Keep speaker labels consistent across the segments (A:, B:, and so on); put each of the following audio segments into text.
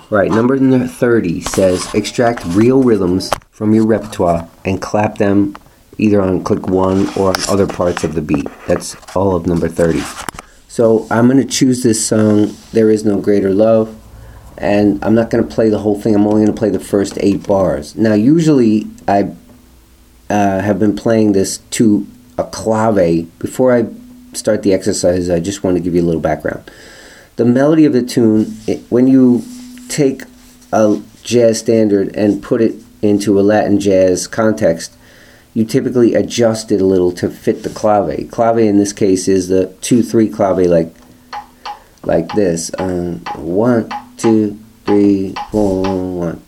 A: Right, number 30 says extract real rhythms from your repertoire and clap them either on click 1 or on other parts of the beat. That's all of number 30. So I'm going to choose this song, There Is No Greater Love, and I'm not going to play the whole thing. I'm only going to play the first 8 bars. Now, usually I have been playing this to a clave. Before I start the exercise, I just want to give you a little background. The melody of the tune, when you take a jazz standard and put it into a Latin jazz context, you typically adjust it a little to fit the clave. Clave in this case is the 2-3 clave, like this. 1, 2, 3, 4, 1.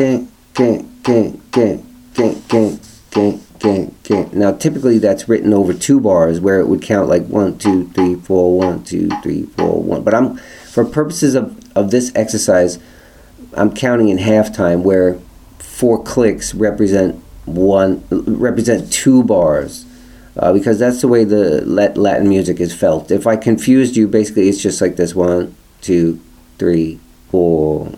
A: Now typically that's written over 2 bars where it would count like 1, 2, 3, 4, 1, 2, 3, 4, 1. But for purposes of this exercise, I'm counting in halftime where 4 clicks represent 2 bars, because that's the way the Latin music is felt. If I confused you, basically it's just like this: 1, 2, 3, 4.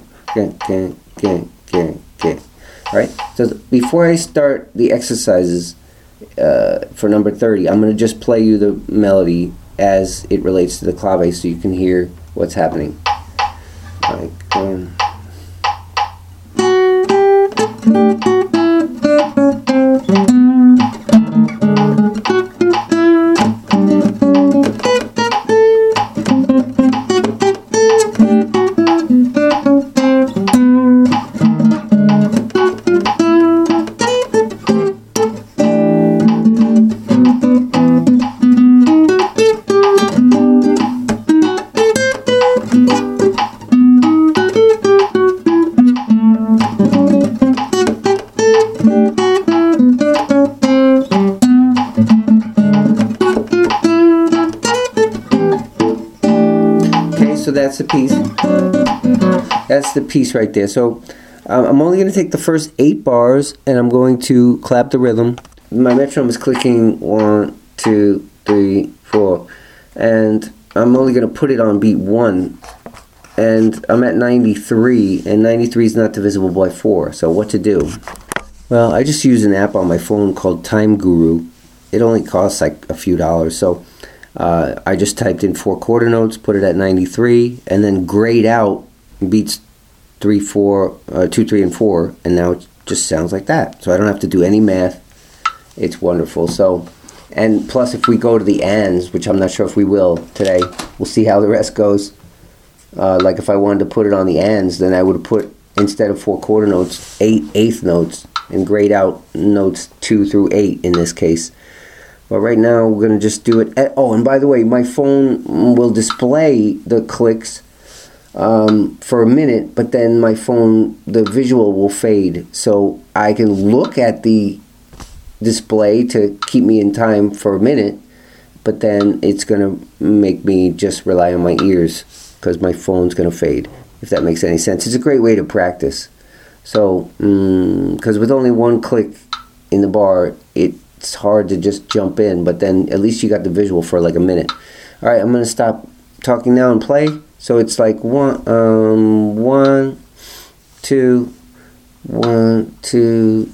A: Right. So before I start the exercises for number 30, I'm going to just play you the melody as it relates to the clave, so you can hear what's happening. Like. So that's the piece. That's the piece right there. So I'm only going to take the first 8 bars and I'm going to clap the rhythm. My metronome is clicking 1, 2, 3, 4, and I'm only going to put it on beat 1. And I'm at 93, and 93 is not divisible by 4. So what to do? Well, I just use an app on my phone called Time Guru. It only costs like a few dollars. So I just typed in 4 quarter notes, put it at 93, and then grayed out beats 2, 3, and 4, and now it just sounds like that. So I don't have to do any math. It's wonderful. So, and plus if we go to the ands, which I'm not sure if we will today, we'll see how the rest goes. Like if I wanted to put it on the ands, then I would have put, instead of 4 quarter notes, 8 eighth notes, and grayed out notes 2 through 8 in this case. But right now we're going to just do it. Oh, and by the way, my phone will display the clicks for a minute, but then my phone, the visual will fade. So I can look at the display to keep me in time for a minute, but then it's going to make me just rely on my ears because my phone's going to fade, if that makes any sense. It's a great way to practice. So, because with only 1 click in the bar, it's hard to just jump in, but then at least you got the visual for like a minute. All right, I'm going to stop talking now and play. So it's like 1, 2, 1, 2.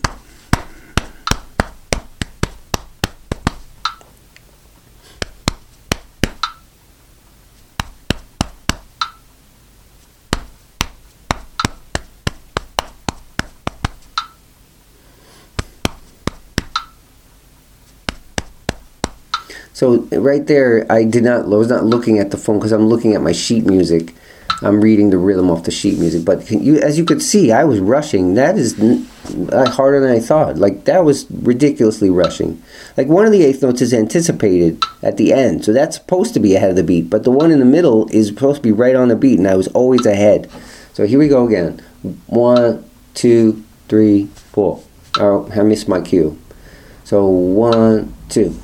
A: So right there, I was not looking at the phone because I'm looking at my sheet music. I'm reading the rhythm off the sheet music. But as you could see, I was rushing. That is harder than I thought. Like, that was ridiculously rushing. Like, one of the eighth notes is anticipated at the end. So that's supposed to be ahead of the beat. But the one in the middle is supposed to be right on the beat. And I was always ahead. So here we go again. 1, 2, 3, 4. Oh, I missed my cue. So 1, 2.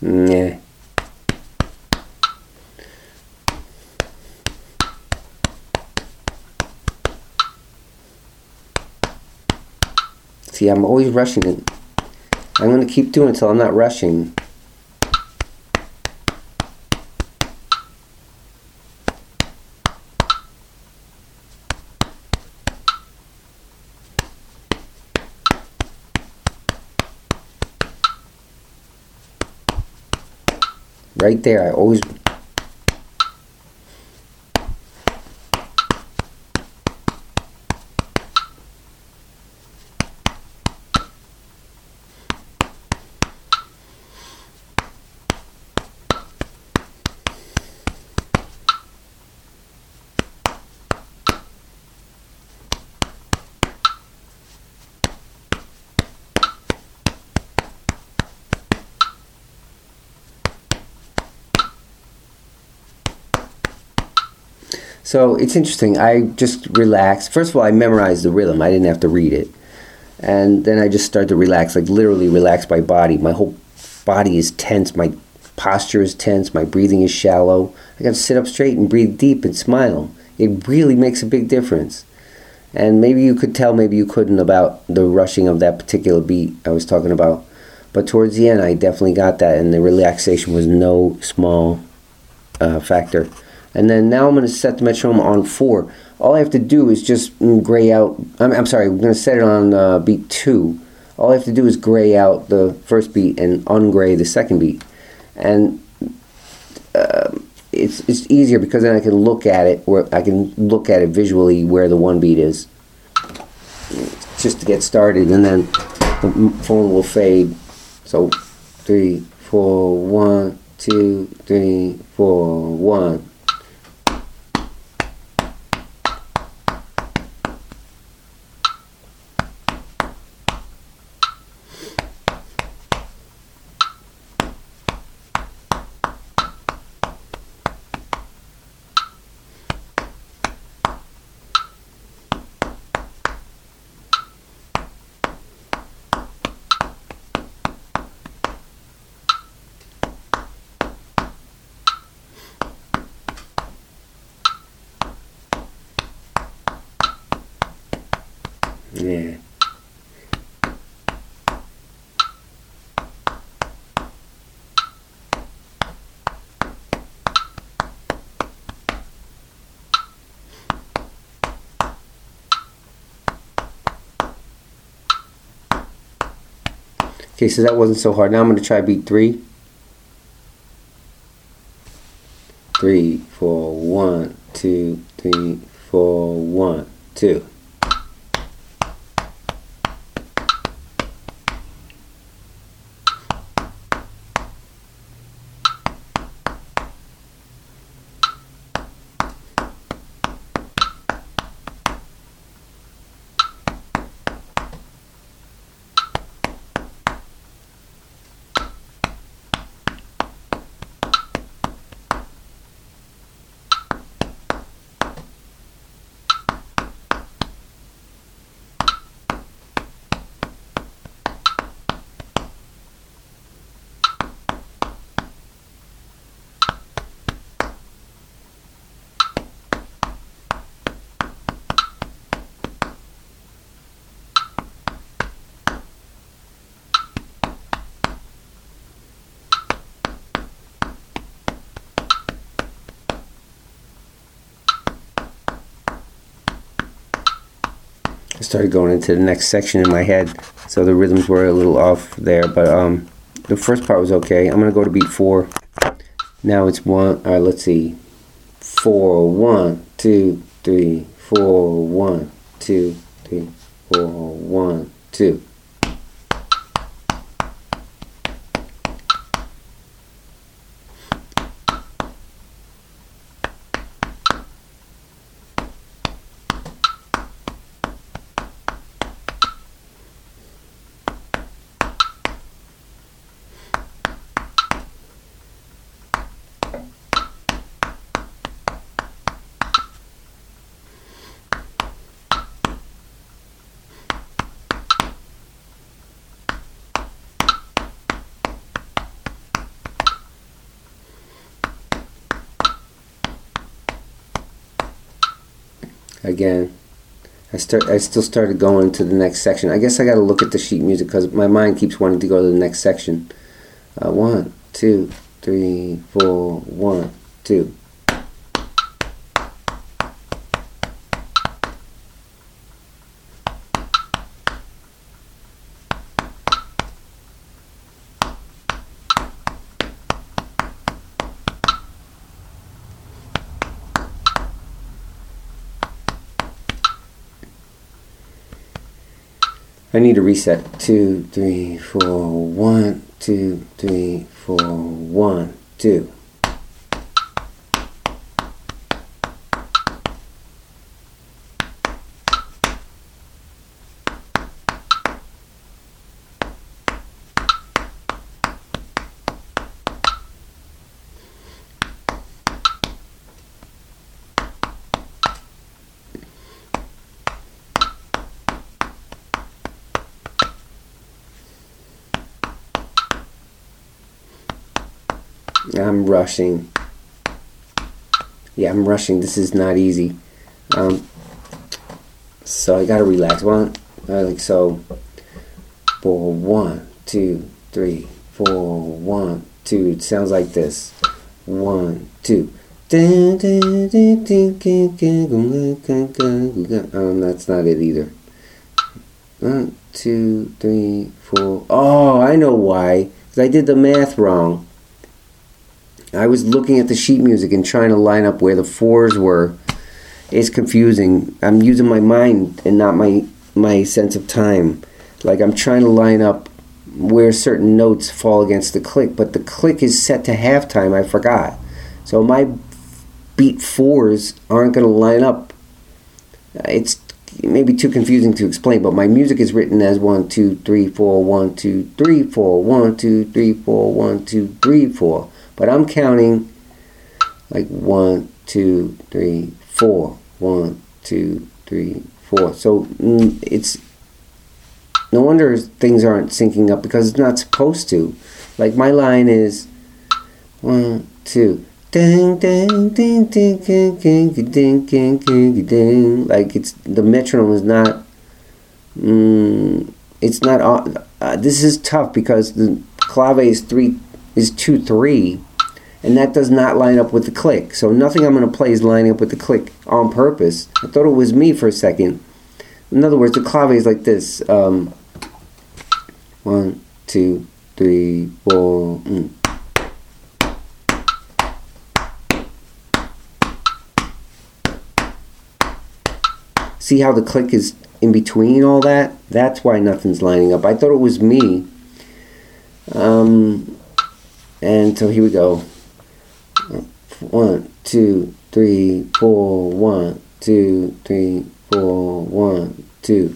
A: Yeah. See, I'm always rushing it. I'm going to keep doing it until I'm not rushing. Right there, I always... So it's interesting. I just relaxed. First of all, I memorized the rhythm. I didn't have to read it. And then I just started to relax, like literally relax my body. My whole body is tense. My posture is tense. My breathing is shallow. I got to sit up straight and breathe deep and smile. It really makes a big difference. And maybe you could tell, maybe you couldn't, about the rushing of that particular beat I was talking about. But towards the end, I definitely got that, and the relaxation was no small factor. And then now I'm going to set the metronome on 4. All I have to do is just gray out. I'm sorry, we're going to set it on beat 2. All I have to do is gray out the first beat and ungray the second beat. And it's easier because then I can look at it, visually where the one beat is, just to get started, and then the phone will fade. So 3, 4, 1, 2, 3, 4, 1. Yeah. Okay, so that wasn't so hard. Now I'm going to try beat 3. 3, 4, 1, 2, 3, 4, 1, 2. I started going into the next section in my head, so the rhythms were a little off there, but the first part was okay. I'm gonna go to beat 4. Now it's 1. All right, let's see. 4, 1, 2, 3, 4, 1, 2, 3, 4, 1, 2. again. I still started going to the next section. I guess I got to look at the sheet music because my mind keeps wanting to go to the next section. 1, 2, 3, 4, 1, 2. I need a reset. 2, 3, 4, 1, 2, 3, 4, 1, 2. I'm rushing. Yeah, I'm rushing. This is not easy. So I gotta relax. Like so. 4, 1, 2, 3, 4, 1, 2. It sounds like this. 1, 2. That's not it either. 1, 2, 3, 4. Oh, I know why. 'Cause I did the math wrong. I was looking at the sheet music and trying to line up where the 4s were. It's confusing. I'm using my mind and not my sense of time. Like I'm trying to line up where certain notes fall against the click, but the click is set to halftime. I forgot. So my beat 4s aren't going to line up. It's maybe too confusing to explain, but my music is written as 1, 2, 3, 4, 1, 2, 3, 4, 1, 2, 3, 4, 1, 2, 3, 4. But I'm counting like 1, 2, 3, 4. 1, 2, 3, 4. So it's no wonder things aren't syncing up because it's not supposed to. Like my line is 1, 2. Ding ding ding ding ding ding ding ding ding ding. Like it's the metronome is not. It's not. This is tough because the clave is 2/3, and that does not line up with the click. So nothing I'm going to play is lining up with the click on purpose. I thought it was me for a second. In other words, the clave is like this. 1, 2, 3, 4. See how the click is in between all that? That's why nothing's lining up. I thought it was me. And so here we go. 1, 2, 3, 4. 1, 2, 3, 4. 1, 2.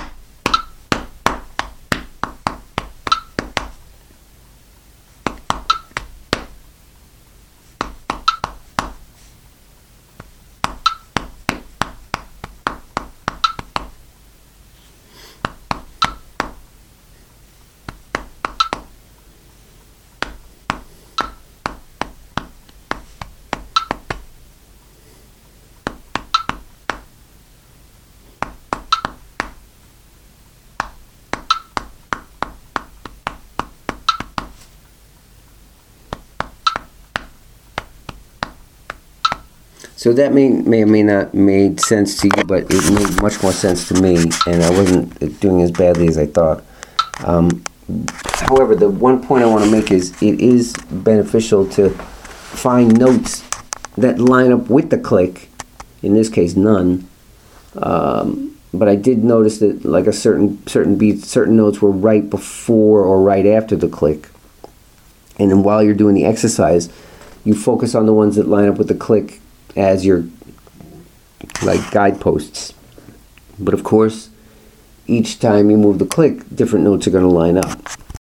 A: So that may or may not made sense to you, but it made much more sense to me, and I wasn't doing as badly as I thought. However, the one point I want to make is it is beneficial to find notes that line up with the click. In this case, none. But I did notice that like a certain beats, certain notes were right before or right after the click. And then while you're doing the exercise, you focus on the ones that line up with the click as your like guideposts. But of course, each time you move the click, different notes are going to line up.